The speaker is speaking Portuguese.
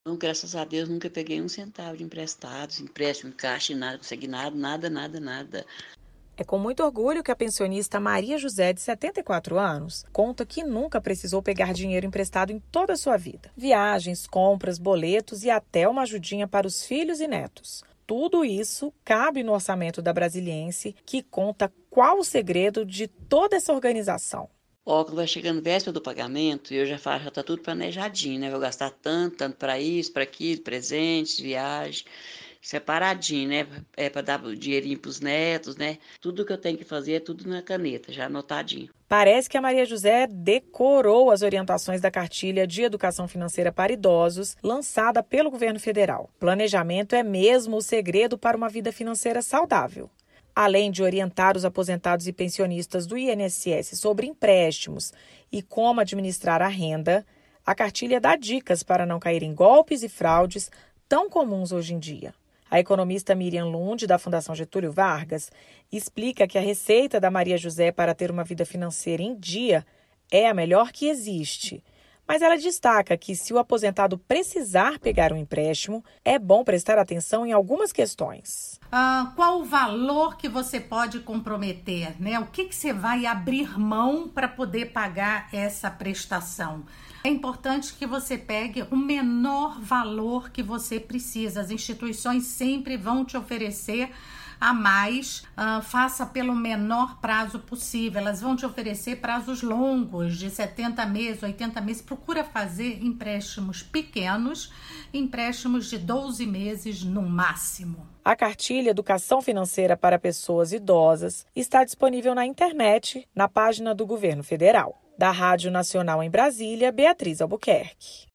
Então, graças a Deus, nunca peguei um centavo de emprestados, empréstimo, caixa, nada, consignado, nada, nada, nada. É com muito orgulho que a pensionista Maria José, de 74 anos, conta que nunca precisou pegar dinheiro emprestado em toda a sua vida. Viagens, compras, boletos e até uma ajudinha para os filhos e netos. Tudo isso cabe no orçamento da Brasiliense, que conta qual o segredo de toda essa organização. Ó, quando vai chegando véspera do pagamento, eu já falo, já tá tudo planejadinho, né? Vou gastar tanto, tanto para isso, para aquilo, presentes, viagem, separadinho, né? É para dar o dinheirinho pros netos, né? Tudo que eu tenho que fazer é tudo na caneta, já anotadinho. Parece que a Maria José decorou as orientações da cartilha de educação financeira para idosos, lançada pelo governo federal. Planejamento é mesmo o segredo para uma vida financeira saudável. Além de orientar os aposentados e pensionistas do INSS sobre empréstimos e como administrar a renda, a cartilha dá dicas para não cair em golpes e fraudes tão comuns hoje em dia. A economista Miriam Lund, da Fundação Getúlio Vargas, explica que a receita da Maria José para ter uma vida financeira em dia é a melhor que existe. Mas ela destaca que, se o aposentado precisar pegar um empréstimo, é bom prestar atenção em algumas questões. Qual o valor que você pode comprometer, né? O que você vai abrir mão para poder pagar essa prestação? É importante que você pegue o menor valor que você precisa. As instituições sempre vão te oferecer a mais, faça pelo menor prazo possível. Elas vão te oferecer prazos longos, de 70 meses, 80 meses. Procura fazer empréstimos pequenos, empréstimos de 12 meses no máximo. A cartilha Educação Financeira para Pessoas Idosas está disponível na internet, na página do Governo Federal. Da Rádio Nacional em Brasília, Beatriz Albuquerque.